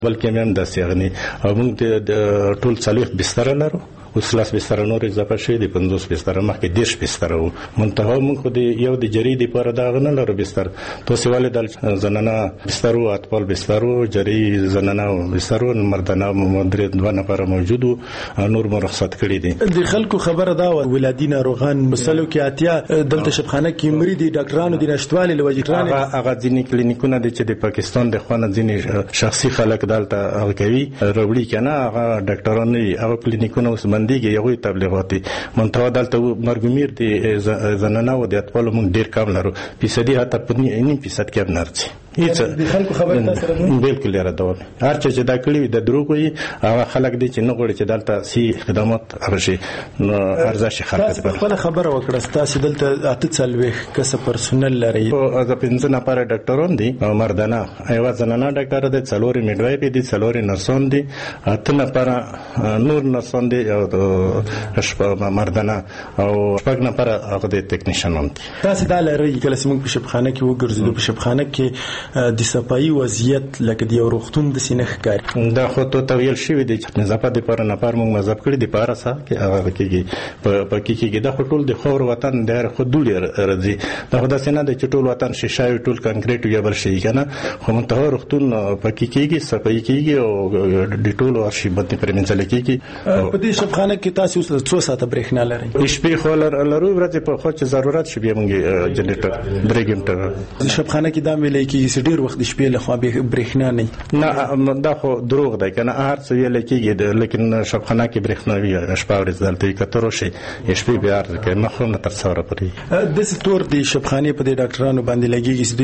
بلکې هم داسې غني موږ د ټول 40 بستر لرو، اوس 10 بستر نور اضافه شوي دي، 50 بستر مخکې 10 بستر وو. منتها موږ خو د یو د جری لپاره دا غنه لرو بستر توسې ولې د زنانه بستر او اطفال بستر او جری زنانه بستر او مردانه مدرد دوه نفر موجود او نور مرخصت کړي دي. د خلکو خبره دا ولادي ناروغان مسلو کې اتیا دلته شبخانه کې مری دي ډاکټرانو د نشټوالي لوجټران هغه ځینې کلینیکونه دي چې د پاکستان د خوانه ځینې شخصي خلک دلته هغه کوي وروړي کنه هغه ډاکټران نه هغه کلینیکونه اوس باندې یو تبلیغاتي منتها دلته مرګمیر دي زنانه او د اطفال موږ ډیر کم لرو فیصدي حتی 9% کې نرسي هیڅ د خلکو خبره تاسو سره بالکل لري دا هر چې دا کړی د دروغ وي هغه خلک دي چې نه غواړي چې دلته سي خدمات هرشي نو ارزش خلک په خپل خبره وکړه تاسو دلته اته څلوي کس پرسونل لري او د 15 نفر ډاکټرون دي مردانه ایوا زنانه ډاکټر دي څلوري میډوایپ دي څلوري نرسون دي اته نفر نور نرسون دي او مردانه او شپږ نفر هغه د ټیکنیشنان دي. تاسو دا لري کله چې موږ په شبخانه کې وګرځیدو په شبخانه کې د صفایي وضعیت لکه د یو روغتون د سینه ښکاري دا خو ته تویل شوی دی چې نظافه د پر نفر موږ مذهب کړی دی پاره سا کې هغه کېږي په کې دا ټول د خور وطن د خو دوی راځي دا خو د سینه د ټول وطن شیشه ټول کنکریټ یا بل شي کنه خو منتها روغتون په کېږي صفایي کېږي او د ټول ارشیبات پر منځل کېږي. په دې شبخانه کې تاسو څو ساعته برېښنا لري؟ شپې خو لرو ورځې په خو چې ضرورت شي بیا موږ جنریټر درېګم شبخانه کې دا ملي کې ډیر وخت شپې له خوا برېښنا نه دا خو دروغ دی کنه هر څه ویل کېږي لیکن شبخانه کې برېښنا وي شپه ورځ دلته کتر شي شپې بیا کې نه خو نه تر څوره پرې د ستور د شبخانه په د ډاکټرانو باندې لګيږي چې دوی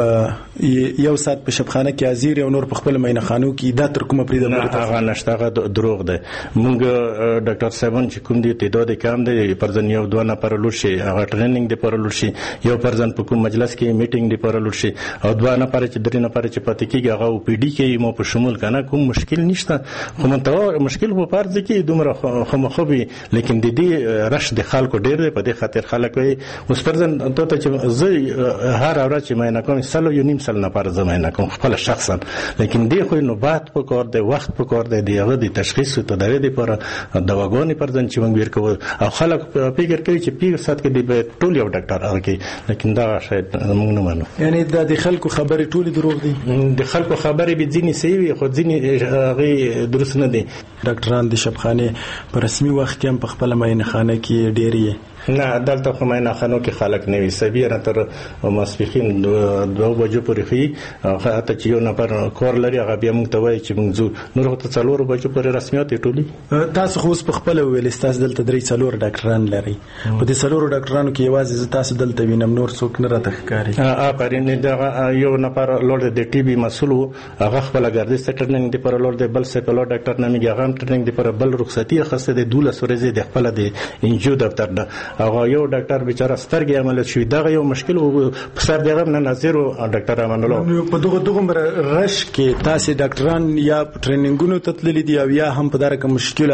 په یو سات په شبخانه کې ازیر او نور په خپل مینه خانو کې دا تر کومه پرې د هغه نشته هغه دروغ دی. موږ ډاکټر صاحبان چې کوم دي تعداد کم دی پرځن یو دوه نفر لور شي هغه ټریننګ دی پر لور شي یو پرځن په کوم مجلس کې میټینګ دی پر لور شي او دوه نفر چې درې نفر چې پاتې کېږي هغه او پی ډي کې مو په شمول کنه کوم مشکل نشته خو منتها مشکل په فرض کې دومره خمخوبي لیکن د دې رش د خلکو ډېر دی په دې خاطر خلک وي اوس پرځن ته چې زه هر اورا چې مې نه کوم سلو یو نیم سل نه پر زمای نه کوم خپل شخصا لیکن دې خو نوبات په کار دی وخت په کار دی دغه د تشخیص او تداوی لپاره دواګونی پرځن چې موږ ورکو او خلک فکر کوي چې پیګر سات کې دی ټول یو ډاکټر هغه لیکن دا شاید موږ نه منو یعنی د خلکو خبرې ټول دروغ دي د خلکو خبرې به ځینې صحیح خو ځینې هغه درست نه دي. ډاکټران د شبخانه په رسمي وخت کې هم په خپل مینه خانه کې ډېری نه دلته خو مینه خانو کې خلک نه وي سبیره تر ماسپخین 2 بجو پورې خي هغه ته چې یو نفر کور لري هغه بیا موږ ته وایي چې موږ زو نور ته 4 بجو پورې رسمیات ټولي. تاسو خو په خپل ویل تاسو دلته 3 ډاکټران لري په دې 4 ډاکټرانو کې یوازې تاسو دلته وینم نور څوک نه راته ښکاري پرینه دا یو نفر لور د ټي بي مسؤل هغه خپل ګردش ټریننګ دی پر لور د بل سپلو ډاکټر نامي هغه ټریننګ دی پر بل رخصتي خاصه د 12 ورځې د خپل د انجو دفتر د هغه یو ډاکټر بیچاره سترګې عملیات شوی دا یو مشکل په سر دغه نه نظر ډاکټر امانولو په دغه رش کې تاسو ډاکټران یا ټریننګونو ته تللی دی او یا هم په دغه مشکل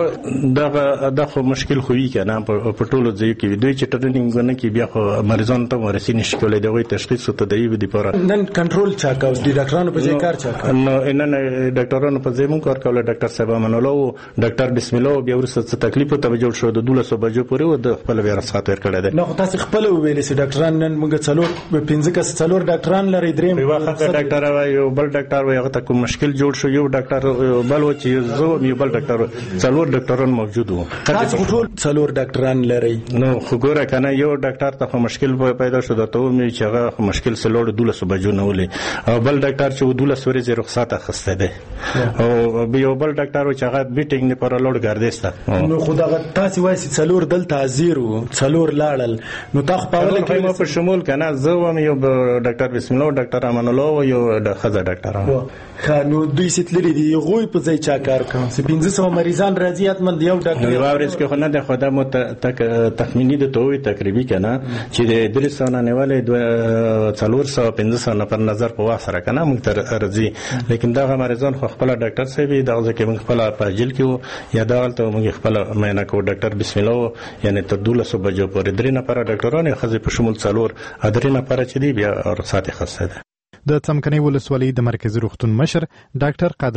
اخته دا خو مشکل خو وی کنه په ټولو ځای کې دوی چې ټریننګونه کې بیا خو مریضان ته ورسې نشي کولای دغه تشخیص ته دی د لپاره نن کنټرول چا کاوه د ډاکټرانو په ځای کار چا کاوه نو نن ډاکټرانو په ځای مونږ کار کول ډاکټر صاحب امانولو ډاکټر بسم الله بیا ورسره تکلیف ته جوړ شو د 12 بجو پورې د خپل ویره سات ورکړه ده. نو تاسو خپل ویلې چې ډاکټران نن موږ 15 کس 4 ډاکټران لري دریم یو وخت ډاکټر وایي یو بل ډاکټر وایي هغه ته کوم مشکل جوړ شو یو ډاکټر بل و چې زه یو بل ډاکټر 4 ډاکټران موجود وو تاسو ټول 4 ډاکټران لري نو خو ګوره کنه یو ډاکټر ته مشکل پیدا شو دا ته مې چې هغه مشکل سلوړ 12 بجو نه ولې او بل ډاکټر چې 12 ورځې رخصت اخسته ده او یو بل ډاکټر چې هغه میټینګ نه پر لوړ ګرځسته نو خدای تاسو وایي چې 4 دلته زیرو 4 لاړل نو تاسو په اول کې په شمول کنه زه وم یو ډاکټر بسم الله ډاکټر امان الله یو د خزه ډاکټر خانو دوی ستلری دی غوي په ځای چا کار کوم 1500 مریضان راځي اتمن یو ډاکټر یو ورځ کې خو نه د خدای مو تخمینی د توي تقریبا کنه چې د درسونه نیولې 400-500 نفر نظر په واسره کنه موږ تر راځي لیکن دا مریضان خو خپل ډاکټر صاحب دا ځکه موږ خپل په جیل کې یا دا ته موږ خپل مینه کو ډاکټر بسم الله یعنی تر 12 بجو پورې درې نفر ډاکټرانو خزه په شمول 4 ادرې نفر چې دی بیا رخصت خاصه ده. د څمکني ولسوالۍ د مرکزي روغتون مشر ډاکټر قادر